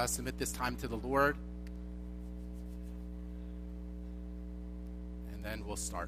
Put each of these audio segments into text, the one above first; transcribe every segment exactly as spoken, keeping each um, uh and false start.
uh, submit this time to the Lord. And then we'll start.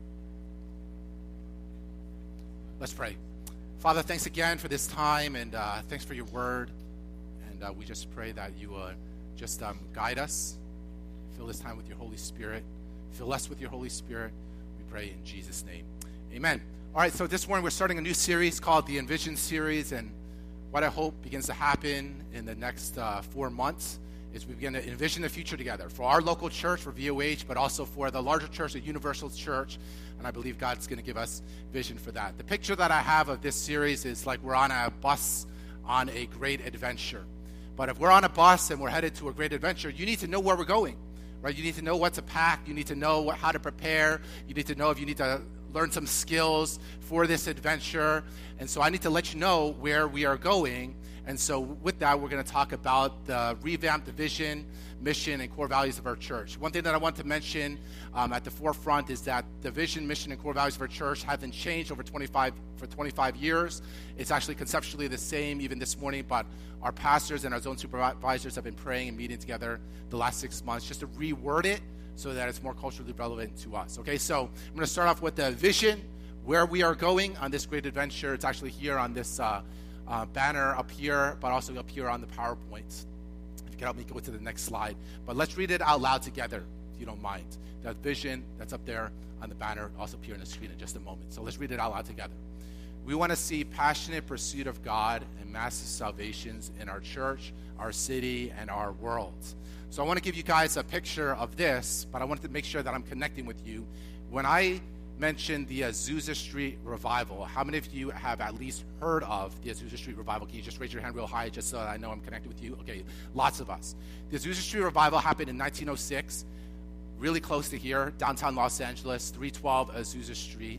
Let's pray. Father, thanks again for this time, and uh, thanks for your word. And uh, we just pray that you uh, just um, guide us. Fill this time with your Holy Spirit. Fill us with your Holy Spirit. We pray in Jesus' name. Amen. All right, so this morning we're starting a new series called the Envision series, and what I hope begins to happen in the next uh, four months is we begin to envision the future together for our local church, for V O H, but also for the larger church, the Universal Church, and I believe God's going to give us vision for that. The picture that I have of this series is like we're on a bus on a great adventure. But if we're on a bus and we're headed to a great adventure, you need to know where we're going, right? You need to know what to pack. You need to know what, how to prepare. You need to know if you need to learn some skills for this adventure. And so I need to let you know where we are going. And so with that, we're going to talk about the revamped vision, mission, and core values of our church. One thing that I want to mention um, at the forefront is that the vision, mission, and core values of our church haven't changed over twenty-five for twenty-five years. It's actually conceptually the same even this morning, but our pastors and our zone supervisors have been praying and meeting together the last six months just to reword it so that it's more culturally relevant to us. Okay, so I'm going to start off with the vision, where we are going on this great adventure. It's actually here on this uh, uh, banner up here, but also up here on the PowerPoint. If you can help me go to the next slide. But let's read it out loud together, if you don't mind. That vision that's up there on the banner, also up here on the screen in just a moment. So let's read it out loud together. We want to see passionate pursuit of God and massive salvations in our church, our city, and our world. So I want to give you guys a picture of this, but I wanted to make sure that I'm connecting with you. When I mentioned the Azusa Street Revival, how many of you have at least heard of the Azusa Street Revival? Can you just raise your hand real high just so that I know I'm connected with you? Okay, lots of us. The Azusa Street Revival happened in nineteen oh six, really close to here, downtown Los Angeles, three twelve Azusa Street.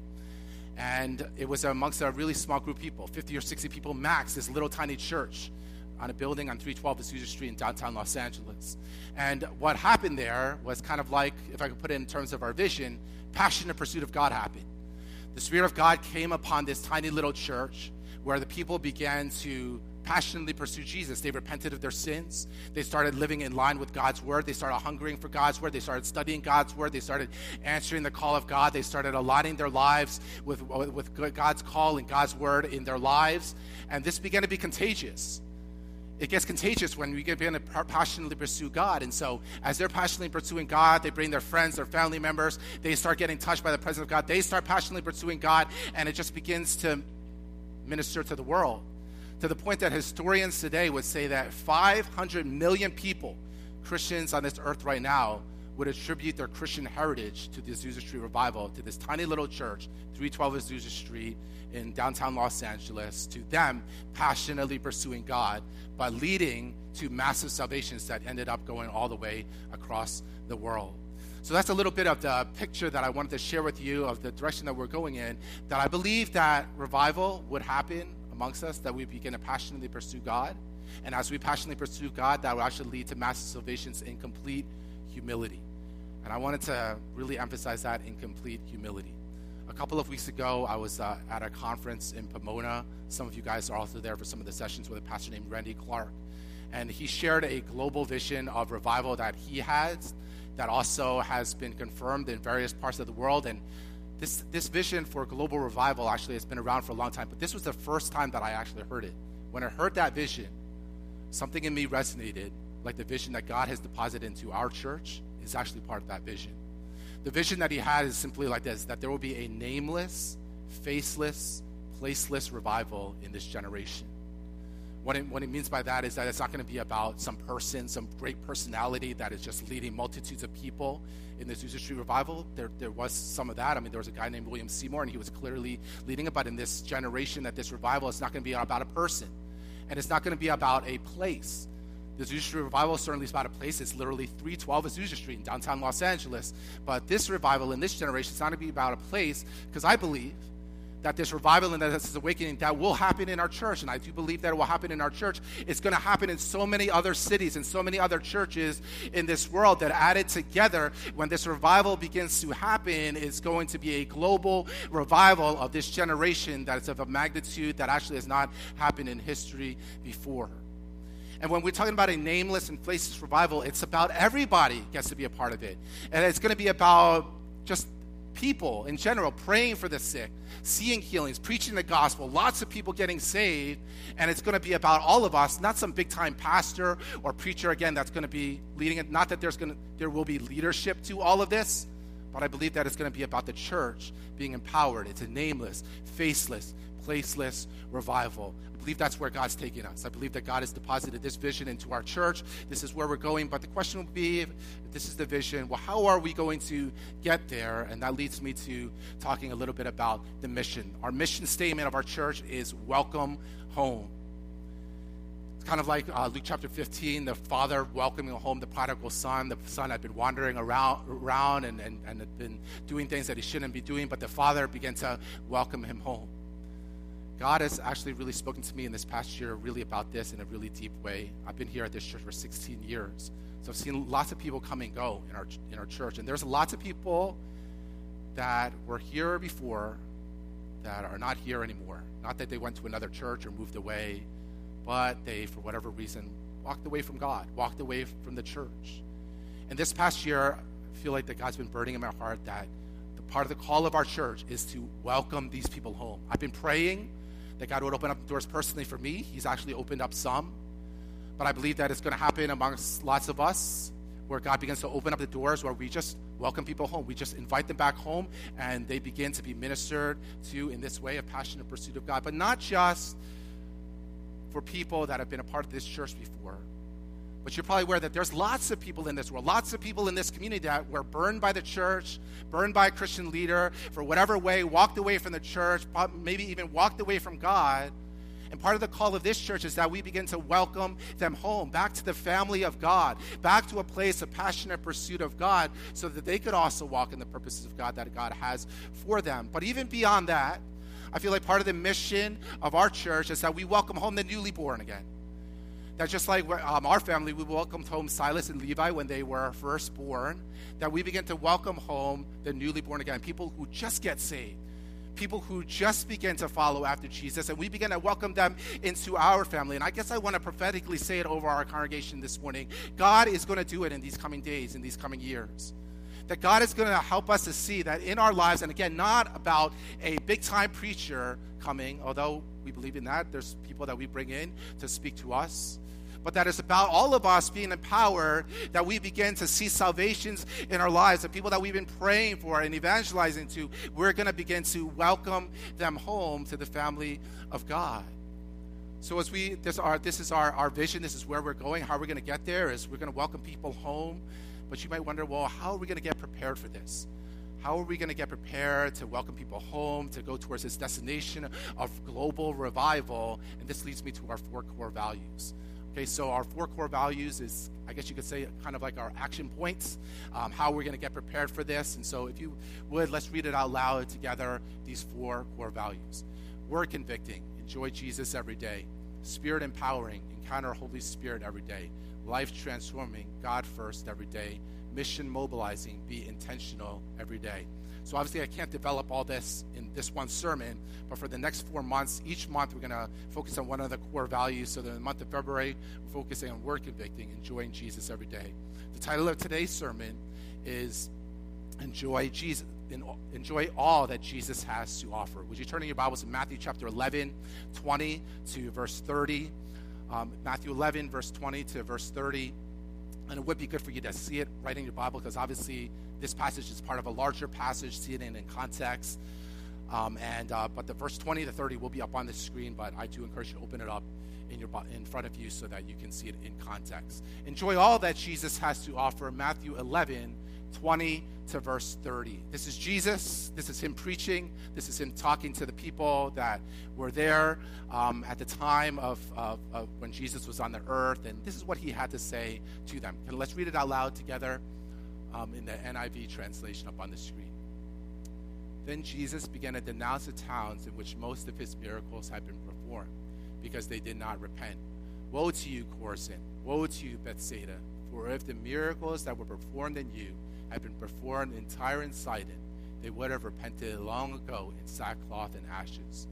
And it was amongst a really small group of people, fifty or sixty people max, this little tiny church on a building on three twelve Azusa Street in downtown Los Angeles. And what happened there was kind of like, if I could put it in terms of our vision, passionate pursuit of God happened. The Spirit of God came upon this tiny little church where the people began to passionately pursue Jesus. They repented of their sins. They started living in line with God's word. They started hungering for God's word. They started studying God's word. They started answering the call of God. They started aligning their lives with, with God's call and God's word in their lives. And this began to be contagious. It gets contagious when we begin to passionately pursue God. And so as they're passionately pursuing God, they bring their friends, their family members. They start getting touched by the presence of God. They start passionately pursuing God, and it just begins to minister to the world, to the point that historians today would say that five hundred million people, Christians on this earth right now, would attribute their Christian heritage to the Azusa Street Revival, to this tiny little church, three twelve Azusa Street in downtown Los Angeles, to them passionately pursuing God, but leading to massive salvations that ended up going all the way across the world. So that's a little bit of the picture that I wanted to share with you of the direction that we're going in, that I believe that revival would happen amongst us, that we begin to passionately pursue God. And as we passionately pursue God, that will actually lead to massive salvations in complete humility. And I wanted to really emphasize that in complete humility. A couple of weeks ago, I was uh, at a conference in Pomona. Some of you guys are also there for some of the sessions with a pastor named Randy Clark. And he shared a global vision of revival that he has, that also has been confirmed in various parts of the world. And this, this vision for global revival actually has been around for a long time, but this was the first time that I actually heard it. When I heard that vision, something in me resonated, like the vision that God has deposited into our church is actually part of that vision. The vision that he had is simply like this, that there will be a nameless, faceless, placeless revival in this generation. What it, what it means by that is that it's not going to be about some person, some great personality that is just leading multitudes of people in the Azusa Street Revival. There, there was some of that. I mean, there was a guy named William Seymour, and he was clearly leading it. But in this generation, that this revival is not going to be about a person, and it's not going to be about a place. The Azusa Street Revival certainly is about a place. It's literally three twelve Azusa Street in downtown Los Angeles. But this revival in this generation is not going to be about a place, because I believe that this revival and that this awakening that will happen in our church, and I do believe that it will happen in our church. It's going to happen in so many other cities and so many other churches in this world that added together, when this revival begins to happen, is going to be a global revival of this generation that is of a magnitude that actually has not happened in history before. And when we're talking about a nameless and faceless revival, it's about everybody gets to be a part of it. And it's going to be about just people in general praying for the sick, seeing healings, preaching the gospel, lots of people getting saved. And it's going to be about all of us, not some big-time pastor or preacher, again, that's going to be leading it. Not that there's going to, there will be leadership to all of this, but I believe that it's going to be about the church being empowered. It's a nameless, faceless, placeless revival. I believe that's where God's taking us. I believe that God has deposited this vision into our church. This is where we're going. But the question would be, if this is the vision, well, how are we going to get there? And that leads me to talking a little bit about the mission. Our mission statement of our church is welcome home. It's kind of like uh, Luke chapter fifteen, the father welcoming home the prodigal son. The son had been wandering around, around and, and, and had been doing things that he shouldn't be doing, but the father began to welcome him home. God has actually really spoken to me in this past year really about this in a really deep way. I've been here at this church for sixteen years. So I've seen lots of people come and go in our in our church. And there's lots of people that were here before that are not here anymore. Not that they went to another church or moved away, but they, for whatever reason, walked away from God, walked away from the church. And this past year, I feel like that God's been burning in my heart that the part of the call of our church is to welcome these people home. I've been praying that God would open up doors personally for me. He's actually opened up some. But I believe that it's going to happen amongst lots of us, where God begins to open up the doors, where we just welcome people home. We just invite them back home, and they begin to be ministered to in this way of passion and pursuit of God. But not just for people that have been a part of this church before. But you're probably aware that there's lots of people in this world, lots of people in this community that were burned by the church, burned by a Christian leader, for whatever way, walked away from the church, maybe even walked away from God. And part of the call of this church is that we begin to welcome them home, back to the family of God, back to a place of passionate pursuit of God, so that they could also walk in the purposes of God that God has for them. But even beyond that, I feel like part of the mission of our church is that we welcome home the newly born again. That just like um, our family, we welcomed home Silas and Levi when they were first born, that we begin to welcome home the newly born again, people who just get saved, people who just begin to follow after Jesus, and we begin to welcome them into our family. And I guess I want to prophetically say it over our congregation this morning. God is going to do it in these coming days, in these coming years. That God is going to help us to see that in our lives, and again, not about a big-time preacher coming, although we believe in that. There's people that we bring in to speak to us. But that is about all of us being empowered, that we begin to see salvations in our lives, the people that we've been praying for and evangelizing to, we're going to begin to welcome them home to the family of God. So as we, this, our, this is our, our vision, this is where we're going, how we're going to get there, is we're going to welcome people home. But you might wonder, well, how are we going to get prepared for this? How are we going to get prepared to welcome people home, to go towards this destination of global revival? And this leads me to our four core values. Okay, so our four core values is, I guess you could say, kind of like our action points, um, how we're going to get prepared for this. And so if you would, let's read it out loud together, these four core values. Word convicting, enjoy Jesus every day. Spirit empowering, encounter Holy Spirit every day. Life transforming, God first every day. Mission mobilizing, be intentional every day. So obviously I can't develop all this in this one sermon, but for the next four months, each month we're going to focus on one of the core values. So in the month of February, we're focusing on word convicting, enjoying Jesus every day. The title of today's sermon is Enjoy Jesus, Enjoy All That Jesus Has to Offer. Would you turn in your Bibles to Matthew chapter eleven, twenty to verse thirty. Um, Matthew eleven, verse twenty to verse thirty. And it would be good for you to see it right in your Bible, because obviously this passage is part of a larger passage, see it in, in context. Um, and uh, but the verse twenty to thirty will be up on the screen, but I do encourage you to open it up in your in front of you so that you can see it in context. Enjoy all that Jesus has to offer. Matthew eleven, twenty to verse thirty. This is Jesus. This is him preaching. This is him talking to the people that were there um, at the time of, of, of when Jesus was on the earth. And this is what he had to say to them. And let's read it out loud together um, in the N I V translation up on the screen. Then Jesus began to denounce the towns in which most of his miracles had been performed, because they did not repent. Woe to you, Chorazin! Woe to you, Bethsaida! For if the miracles that were performed in you had been performed in Tyre and Sidon, they would have repented long ago in sackcloth and ashes.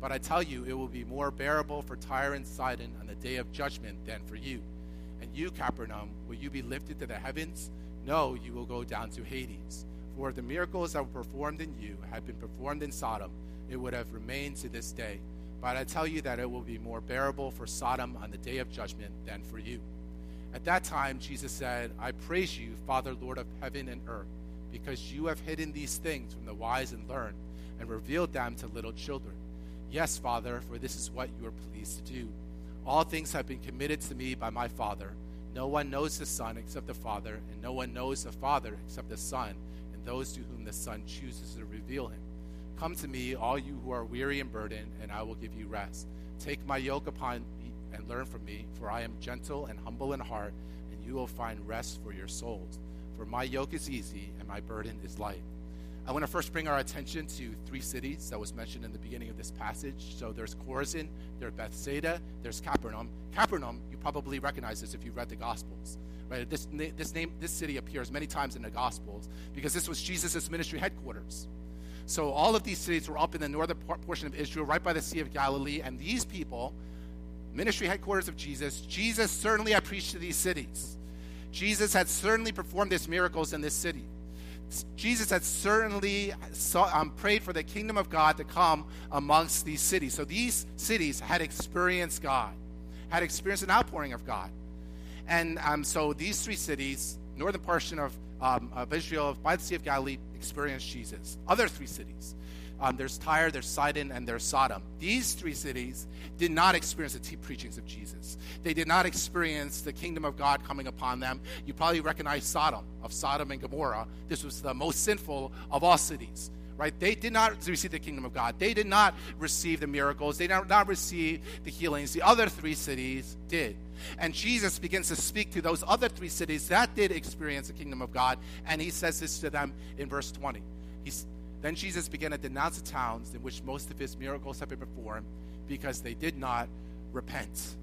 But I tell you, it will be more bearable for Tyre and Sidon on the day of judgment than for you. And you, Capernaum, will you be lifted to the heavens? No, you will go down to Hades. For if the miracles that were performed in you had been performed in Sodom, it would have remained to this day. But I tell you that it will be more bearable for Sodom on the day of judgment than for you. At that time, Jesus said, I praise you, Father, Lord of heaven and earth, because you have hidden these things from the wise and learned and revealed them to little children. Yes, Father, for this is what you are pleased to do. All things have been committed to me by my Father. No one knows the Son except the Father, and no one knows the Father except the Son, and those to whom the Son chooses to reveal him. Come to me, all you who are weary and burdened, and I will give you rest. Take my yoke upon me and learn from me, for I am gentle and humble in heart, and you will find rest for your souls. For my yoke is easy, and my burden is light. I want to first bring our attention to three cities that was mentioned in the beginning of this passage. So there's Chorazin, there's Bethsaida, there's Capernaum. Capernaum, you probably recognize this if you've read the Gospels, right? This, this name, this city appears many times in the Gospels because this was Jesus' ministry headquarters. So all of these cities were up in the northern portion of Israel, right by the Sea of Galilee, and these people, ministry headquarters of Jesus, Jesus certainly had preached to these cities. Jesus had certainly performed these miracles in this city. Jesus had certainly saw, um, prayed for the kingdom of God to come amongst these cities. So these cities had experienced God, had experienced an outpouring of God. And um, so these three cities, northern portion of, um, of Israel, by the Sea of Galilee, experienced Jesus. Other three cities, um, there's Tyre, there's Sidon, and there's Sodom. These three cities did not experience the t- preachings of Jesus. They did not experience the kingdom of God coming upon them. You probably recognize Sodom, of Sodom and Gomorrah. This was the most sinful of all cities, right? They did not receive the kingdom of God. They did not receive the miracles. They did not receive the healings. The other three cities did. And Jesus begins to speak to those other three cities that did experience the kingdom of God, and he says this to them in verse twenty. He's, then Jesus began to denounce the towns in which most of his miracles had been performed because they did not repent.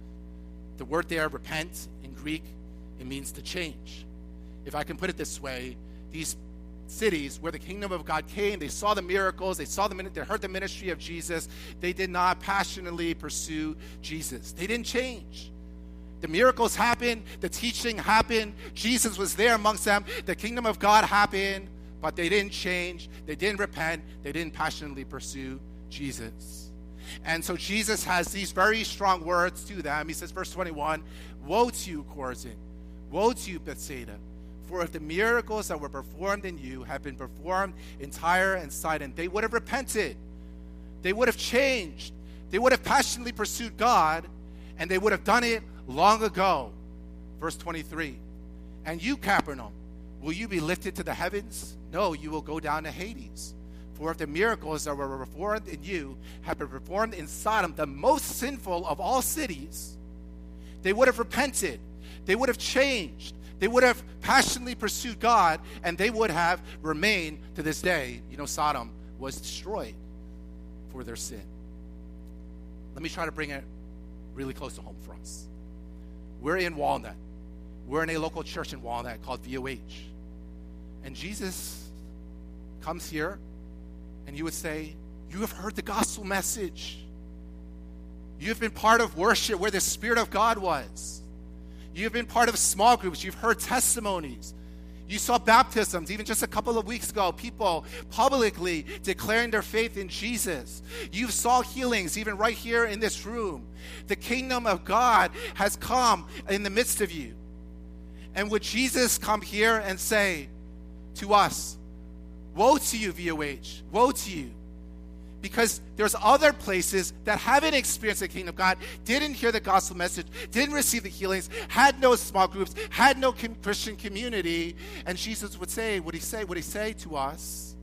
The word there, repent, in Greek, it means to change. If I can put it this way, these cities where the kingdom of God came, they saw the miracles, they saw the they heard the ministry of Jesus, they did not passionately pursue Jesus. They didn't change. The miracles happened, the teaching happened, Jesus was there amongst them, the kingdom of God happened, but they didn't change, they didn't repent, they didn't passionately pursue Jesus. And so Jesus has these very strong words to them. He says, verse twenty-one, woe to you, Chorazin, woe to you, Bethsaida, for if the miracles that were performed in you had been performed in Tyre and Sidon, they would have repented, they would have changed, they would have passionately pursued God, and they would have done it long ago. Verse twenty-three, and you, Capernaum, will you be lifted to the heavens? No, you will go down to Hades. For if the miracles that were performed in you had been performed in Sodom, the most sinful of all cities, they would have repented, they would have changed, they would have passionately pursued God, and they would have remained to this day. You know, Sodom was destroyed for their sin. Let me try to bring it really close to home for us. We're in Walnut. We're in a local church in Walnut called V O H. And Jesus comes here, and he would say, you have heard the gospel message. You have been part of worship where the Spirit of God was. You have been part of small groups. You've heard testimonies. You saw baptisms, even just a couple of weeks ago, people publicly declaring their faith in Jesus. You saw healings, even right here in this room. The kingdom of God has come in the midst of you. And would Jesus come here and say to us, woe to you, V O H, woe to you. Because there's other places that haven't experienced the kingdom of God, didn't hear the gospel message, didn't receive the healings, had no small groups, had no Christian community. And Jesus would say, would he say, would he say to us,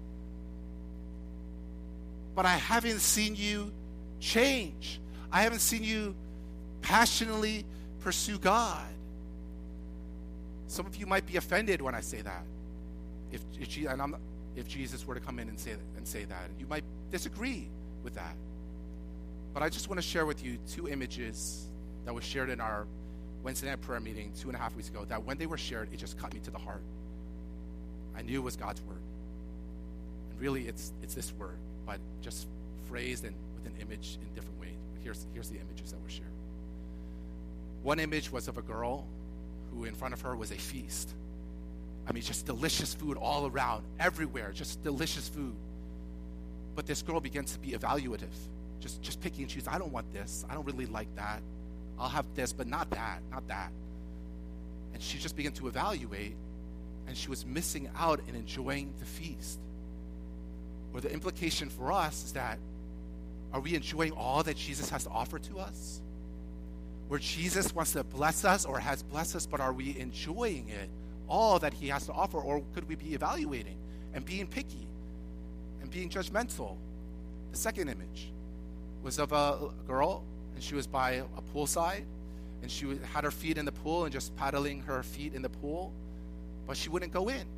but I haven't seen you change. I haven't seen you passionately pursue God. Some of you might be offended when I say that. If, if, and I'm, if Jesus were to come in and say, and say that, you might disagree with that. But I just want to share with you two images that were shared in our Wednesday night prayer meeting two and a half weeks ago, that when they were shared, it just cut me to the heart. I knew it was God's word. And really, it's it's this word, but just phrased and with an image in different ways. Here's, here's the images that were shared. One image was of a girl who in front of her was a feast. I mean, just delicious food all around, everywhere, just delicious food. But this girl begins to be evaluative, just, just picking and choosing. I don't want this. I don't really like that. I'll have this, but not that, not that. And she just began to evaluate, and she was missing out in enjoying the feast. Or the implication for us is that, are we enjoying all that Jesus has to offer to us? Where Jesus wants to bless us or has blessed us, but are we enjoying it, all that he has to offer? Or could we be evaluating and being picky and being judgmental? The second image was of a girl, and she was by a poolside, and she had her feet in the pool and just paddling her feet in the pool, but she wouldn't go in.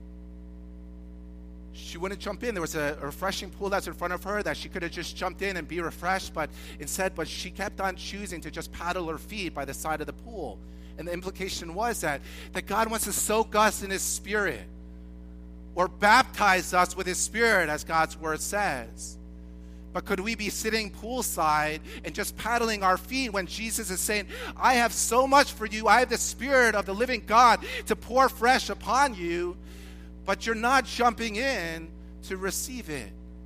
She wouldn't jump in. There was a refreshing pool that's in front of her that she could have just jumped in and be refreshed, but instead, but she kept on choosing to just paddle her feet by the side of the pool. And the implication was that, that God wants to soak us in his Spirit or baptize us with his Spirit, as God's word says. But could we be sitting poolside and just paddling our feet when Jesus is saying, I have so much for you. I have the Spirit of the living God to pour fresh upon you, but you're not jumping in to receive it.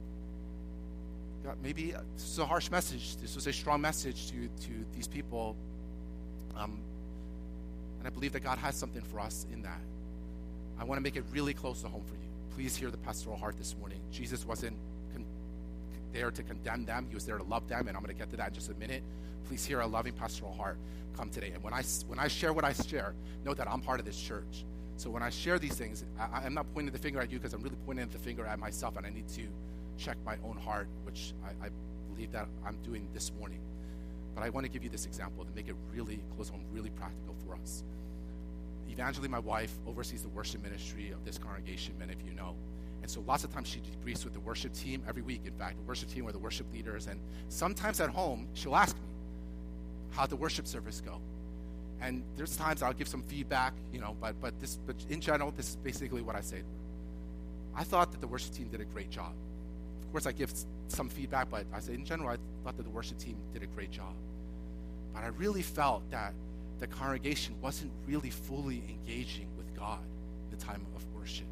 God, maybe this is a harsh message. This was a strong message to, to these people. Um, and I believe that God has something for us in that. I want to make it really close to home for you. Please hear the pastoral heart this morning. Jesus wasn't con- there to condemn them. He was there to love them, and I'm going to get to that in just a minute. Please hear a loving pastoral heart come today. And when I, when I share what I share, know that I'm part of this church. So when I share these things, I, I'm not pointing the finger at you, because I'm really pointing the finger at myself, and I need to check my own heart, which I, I believe that I'm doing this morning. But I want to give you this example to make it really close home, really practical for us. Evangeline, my wife, oversees the worship ministry of this congregation, many of you know. And so lots of times she debriefs with the worship team every week, in fact, the worship team or the worship leaders. And sometimes at home, she'll ask me, how'd the worship service go? And there's times I'll give some feedback, you know, but but this, but in general, this is basically what I say. I thought that the worship team did a great job. Of course, I give some feedback, but I say in general, I thought that the worship team did a great job. But I really felt that the congregation wasn't really fully engaging with God in the time of worship.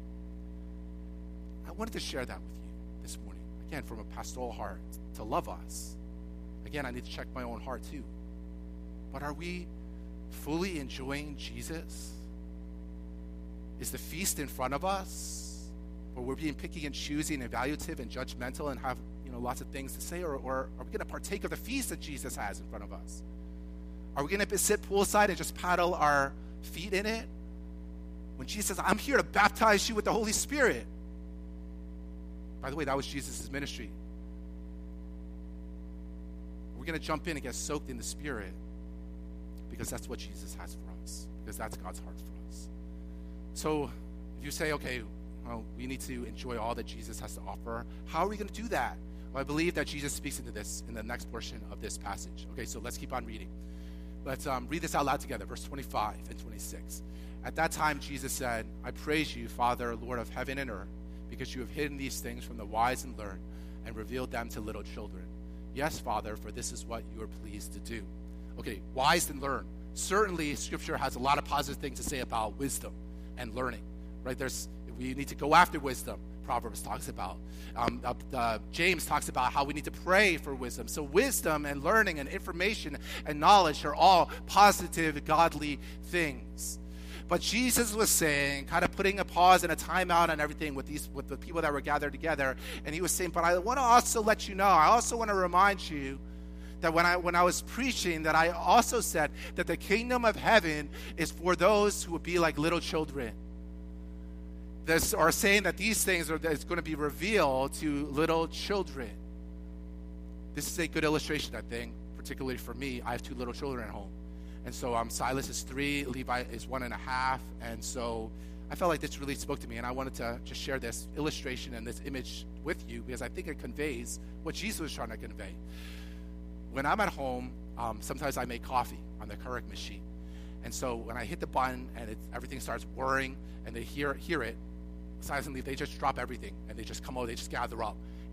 I wanted to share that with you this morning. Again, from a pastoral heart, to love us. Again, I need to check my own heart too. But are we fully enjoying Jesus? Is the feast in front of us? Or we're being picky and choosy and evaluative and judgmental and have, you know, lots of things to say? Or, or are we going to partake of the feast that Jesus has in front of us? Are we going to sit poolside and just paddle our feet in it? When Jesus says, I'm here to baptize you with the Holy Spirit. By the way, that was Jesus' ministry. We're going to jump in and get soaked in the Spirit, because that's what Jesus has for us, because that's God's heart for us. So if you say, okay, well, we need to enjoy all that Jesus has to offer, how are we going to do that? Well, I believe that Jesus speaks into this in the next portion of this passage. Okay, so let's keep on reading. Let's um, read this out loud together, verse twenty-five and twenty-six. At that time, Jesus said, I praise you, Father, Lord of heaven and earth, because you have hidden these things from the wise and learned and revealed them to little children. Yes, Father, for this is what you are pleased to do. Okay, wise and learn. Certainly, Scripture has a lot of positive things to say about wisdom and learning, right? There's we need to go after wisdom. Proverbs talks about. Um, uh, uh, James talks about how we need to pray for wisdom. So wisdom and learning and information and knowledge are all positive, godly things. But Jesus was saying, kind of putting a pause and a timeout on everything with these with the people that were gathered together, and he was saying, but I want to also let you know, I also want to remind you that when I when I was preaching, that I also said that the kingdom of heaven is for those who would be like little children. This are saying that these things are is going to be revealed to little children. This is a good illustration, I think, particularly for me. I have two little children at home. And so um, Silas is three, Levi is one and a half. And so I felt like this really spoke to me, and I wanted to just share this illustration and this image with you, because I think it conveys what Jesus was trying to convey. When I'm at home, um, sometimes I make coffee on the Keurig machine. And so when I hit the button and it, everything starts whirring and they hear hear it, Silas and Levi, they just drop everything and they just come over, they just gather up.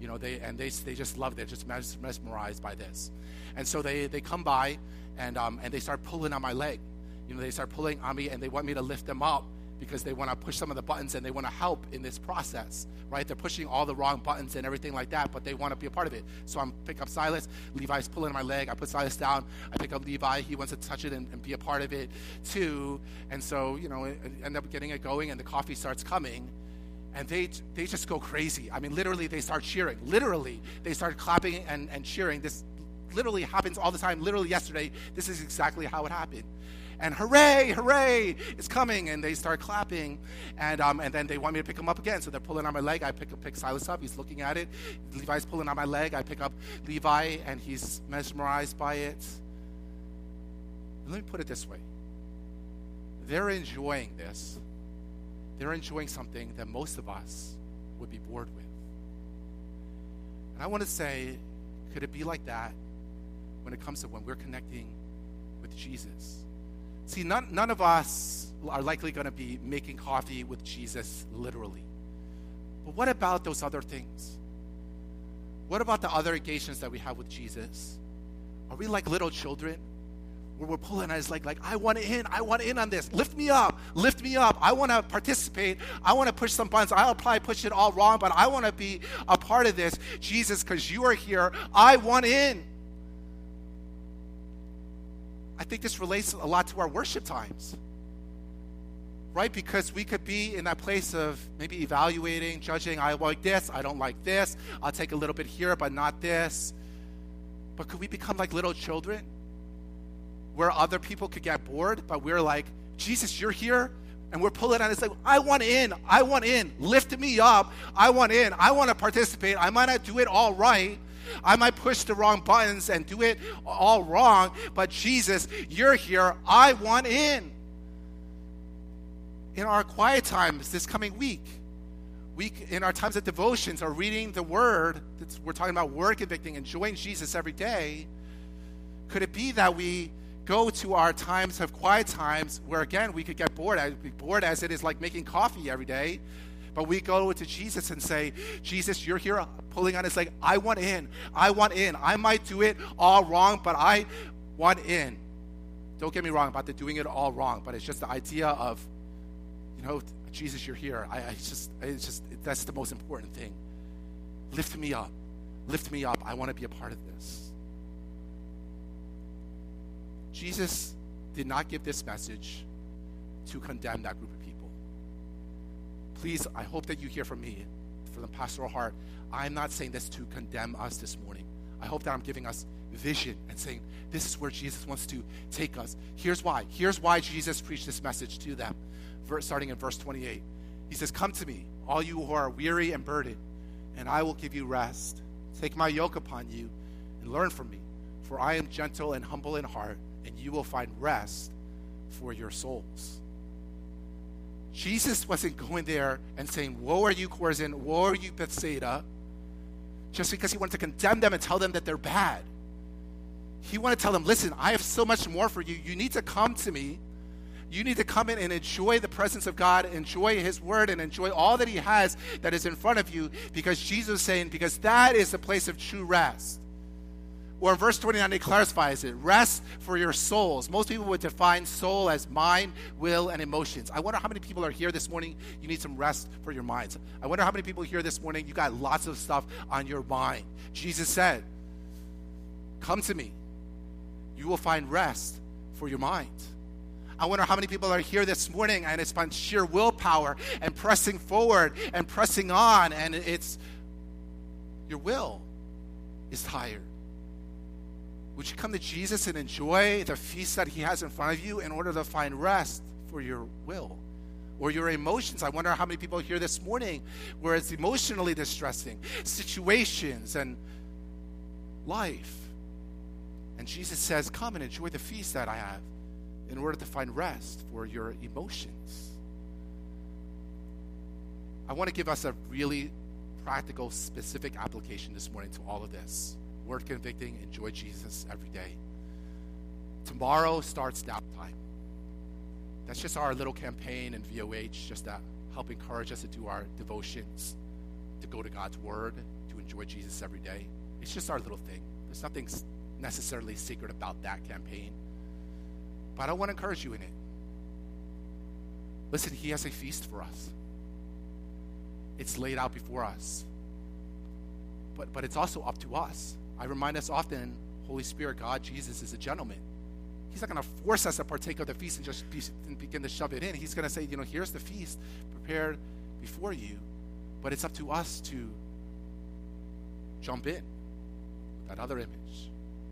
You know, they and they they just love it. They're just mes- mesmerized by this. And so they, they come by and um, and they start pulling on my leg. You know, they start pulling on me and they want me to lift them up because they want to push some of the buttons and they want to help in this process, right? They're pushing all the wrong buttons and everything like that, but they want to be a part of it. So I'm pick up Silas. Levi's pulling on my leg. I put Silas down. I pick up Levi. He wants to touch it and, and be a part of it too. And so, you know, I end up getting it going and the coffee starts coming. And they they just go crazy. I mean, literally, they start cheering. Literally, they start clapping and, and cheering. This literally happens all the time. Literally yesterday, this is exactly how it happened. And hooray, hooray, it's coming. And they start clapping. And um, and then they want me to pick him up again. So they're pulling on my leg. I pick, pick Silas up. He's looking at it. Levi's pulling on my leg. I pick up Levi, and he's mesmerized by it. Let me put it this way. They're enjoying this. They're enjoying something that most of us would be bored with. And I want to say, could it be like that when it comes to when we're connecting with Jesus? See, none, none of us are likely going to be making coffee with Jesus literally. But what about those other things? What about the other engagements that we have with Jesus? Are we like little children? Where we're pulling on his leg, like, I want in, I want in on this. Lift me up, lift me up. I want to participate. I want to push some buttons. I'll probably push it all wrong, but I want to be a part of this. Jesus, because you are here, I want in. I think this relates a lot to our worship times, right? Because we could be in that place of maybe evaluating, judging. I like this, I don't like this. I'll take a little bit here, but not this. But could we become like little children? Where other people could get bored, but we're like, Jesus, you're here, and we're pulling on it. It's like, I want in, I want in, lift me up, I want in, I want to participate. I might not do it all right. I might push the wrong buttons and do it all wrong, but Jesus, you're here, I want in. In our quiet times this coming week, week in our times of devotions or reading the Word, we're talking about word convicting, enjoying Jesus every day, could it be that we go to our times of quiet times where, again, we could get bored. I'd be bored as it is like making coffee every day. But we go to Jesus and say, Jesus, you're here pulling on his leg. I want in. I want in. I might do it all wrong, but I want in. Don't get me wrong about the doing it all wrong, but it's just the idea of, you know, Jesus, you're here. I, I just, it's just, that's the most important thing. Lift me up. Lift me up. I want to be a part of this. Jesus did not give this message to condemn that group of people. Please, I hope that you hear from me, from the pastoral heart. I'm not saying this to condemn us this morning. I hope that I'm giving us vision and saying this is where Jesus wants to take us. Here's why. Here's why Jesus preached this message to them, starting in verse twenty-eight. He says, come to me, all you who are weary and burdened, and I will give you rest. Take my yoke upon you and learn from me, for I am gentle and humble in heart, and you will find rest for your souls. Jesus wasn't going there and saying, woe are you, Chorazin, woe are you, Bethsaida, just because he wanted to condemn them and tell them that they're bad. He wanted to tell them, listen, I have so much more for you. You need to come to me. You need to come in and enjoy the presence of God, enjoy his word, and enjoy all that he has that is in front of you, because Jesus is saying, because that is the place of true rest. Or in verse twenty-nine, he clarifies it. Rest for your souls. Most people would define soul as mind, will, and emotions. I wonder how many people are here this morning, you need some rest for your minds. I wonder how many people here this morning, you got lots of stuff on your mind. Jesus said, come to me. You will find rest for your mind. I wonder how many people are here this morning and it's on sheer willpower and pressing forward and pressing on, and it's your will is tired. Would you come to Jesus and enjoy the feast that he has in front of you in order to find rest for your will or your emotions? I wonder how many people here this morning where it's emotionally distressing situations and life. And Jesus says, come and enjoy the feast that I have in order to find rest for your emotions. I want to give us a really practical, specific application this morning to all of this. Word convicting, enjoy Jesus every day. Tomorrow starts downtime. That's just our little campaign in V O H, just to help encourage us to do our devotions. to go to God's word, to enjoy Jesus every day. It's just our little thing. There's nothing necessarily secret about that campaign. But I want to encourage you in it. Listen, he has a feast for us. It's laid out before us. But but it's also up to us. I remind us often, Holy Spirit, God, Jesus is a gentleman. He's not going to force us to partake of the feast and just be, and begin to shove it in. He's going to say, you know, here's the feast prepared before you. But it's up to us to jump in with that other image.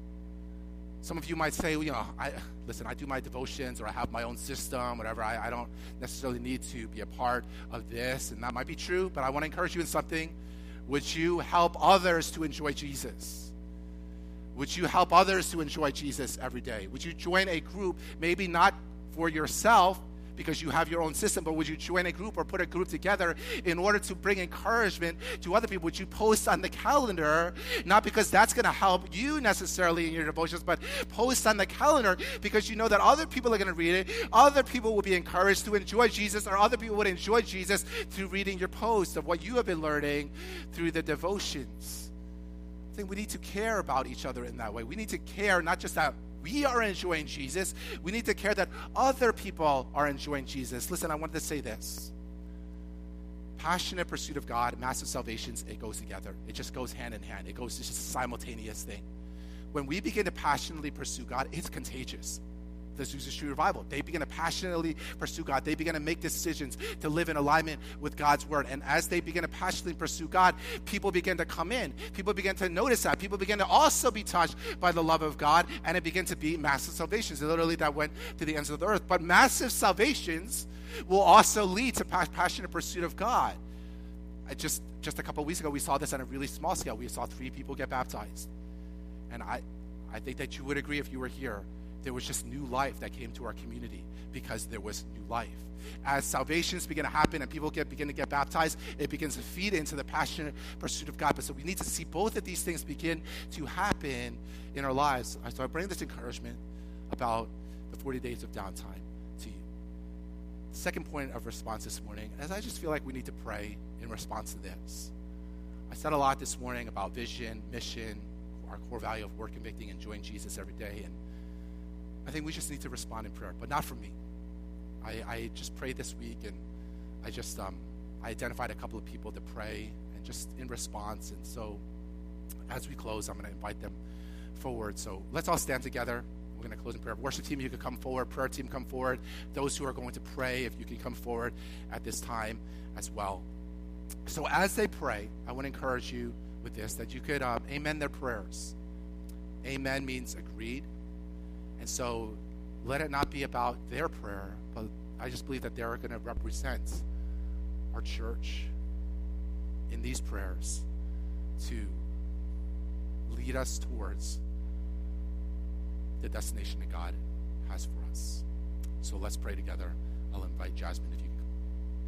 Some of you might say, well, you know, I listen, I do my devotions or I have my own system, whatever. I, I don't necessarily need to be a part of this. And that might be true, but I want to encourage you in something. Would you help others to enjoy Jesus? Would you help others to enjoy Jesus every day? Would you join a group, maybe not for yourself, because you have your own system, but would you join a group or put a group together in order to bring encouragement to other people? Would you post on the calendar, not because that's going to help you necessarily in your devotions, but post on the calendar because you know that other people are going to read it, other people will be encouraged to enjoy Jesus, or other people would enjoy Jesus through reading your post of what you have been learning through the devotions. I think we need to care about each other in that way. We need to care not just that we are enjoying Jesus. We need to care that other people are enjoying Jesus. Listen, I wanted to say this. Passionate pursuit of God, massive salvations, it goes together. It just goes hand in hand. It goes, it's just a simultaneous thing. When we begin to passionately pursue God, it's contagious. The Azusa Street Revival, they begin to passionately pursue God. They begin to make decisions to live in alignment with God's word. And as they begin to passionately pursue God, people begin to come in. People begin to notice that. People begin to also be touched by the love of God, and it began to be massive salvations. Literally, that went to the ends of the earth. But massive salvations will also lead to passionate pursuit of God. I just, just a couple of weeks ago, we saw this on a really small scale. We saw three people get baptized. And I, I think that you would agree if you were here. There was just new life that came to our community because there was new life. As salvations begin to happen and people get begin to get baptized, it begins to feed into the passionate pursuit of God. But so we need to see both of these things begin to happen in our lives. So I bring this encouragement about the forty days of downtime to you. The second point of response this morning is I just feel like we need to pray in response to this. I said a lot this morning about vision, mission, our core value of work, convicting, enjoying Jesus every day. And I think we just need to respond in prayer, but not from me. I, I just prayed this week, and I just um, I identified a couple of people to pray, and just in response. And so as we close, I'm going to invite them forward. So let's all stand together. We're going to close in prayer. Worship team, you can come forward. Prayer team, come forward. Those who are going to pray, if you can come forward at this time as well. So as they pray, I want to encourage you with this, that you could um, amen their prayers. Amen means agreed. And so let it not be about their prayer, but I just believe that they're going to represent our church in these prayers to lead us towards the destination that God has for us. So let's pray together. I'll invite Jasmine if you can come.